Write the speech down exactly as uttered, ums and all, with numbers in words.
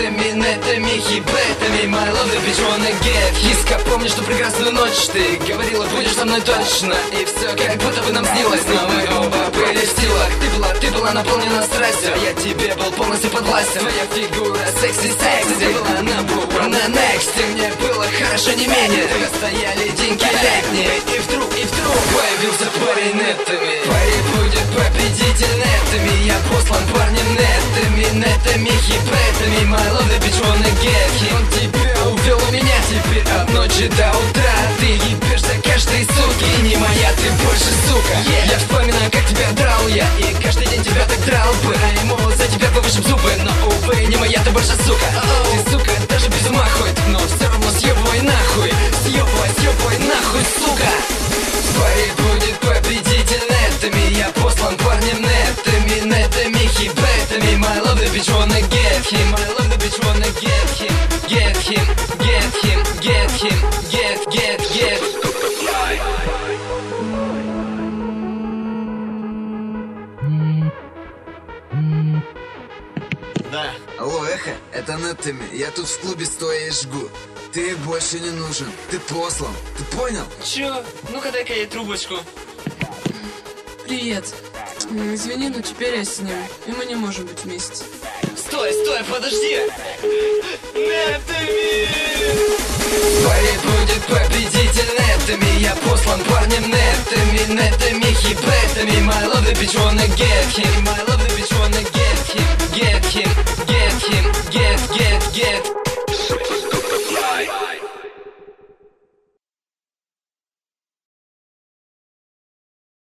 нетами, нетами, хибетами. My love the bitch wanna get. Киска, помнишь ту прекрасную ночь? Ты говорила, будешь со мной точно. И все как будто бы нам снилось, но мы оба были в силах. Ты была, ты была наполнена страстью, я тебе был полностью подвластен. Твоя фигура секси-секси, ты была number one на next. И мне было хорошо не менее. Тогда стояли деньги летние. И вдруг, и вдруг появился парень нетами. Парень будет победитель нетами. Я послан парнем нетами, нетами, хибетами. My love the bitch wanna get. Он тебя увел у меня теперь от ночи до утра. Ты ебешься каждой суки, не моя, ты больше сука. yeah. Я вспоминаю, как тебя драл я, и каждый день тебя так драл бы. А ему за тебя повышим зубы, но увы, не моя, ты больше сука. oh. Ты сука, даже без ума хоть, но все равно съебывай нахуй. Съебывай, съебывай нахуй, сука. Парень будет победитель нетами. Я послан парнем нетами, нетами, хибетами. My love the bitch wanna get him. My love the bitch wanna get him. Get him, get him, get him, get, get, get. Да. Алло, Эхо, это Нетами. Я тут в клубе стоя и жгу. Ты больше не нужен. Ты послан. Ты понял? Чё? Ну-ка дай-ка ей трубочку. Привет. Извини, но теперь я с ним, и мы не можем быть вместе. Стой, стой, подожди! Нетами! Парень будет победитель нетами. Я послан парнем нетами, нетами, хибетами. My love the bitch wanna get him. My love the bitch wanna get him. Get him, get him, get, get, get.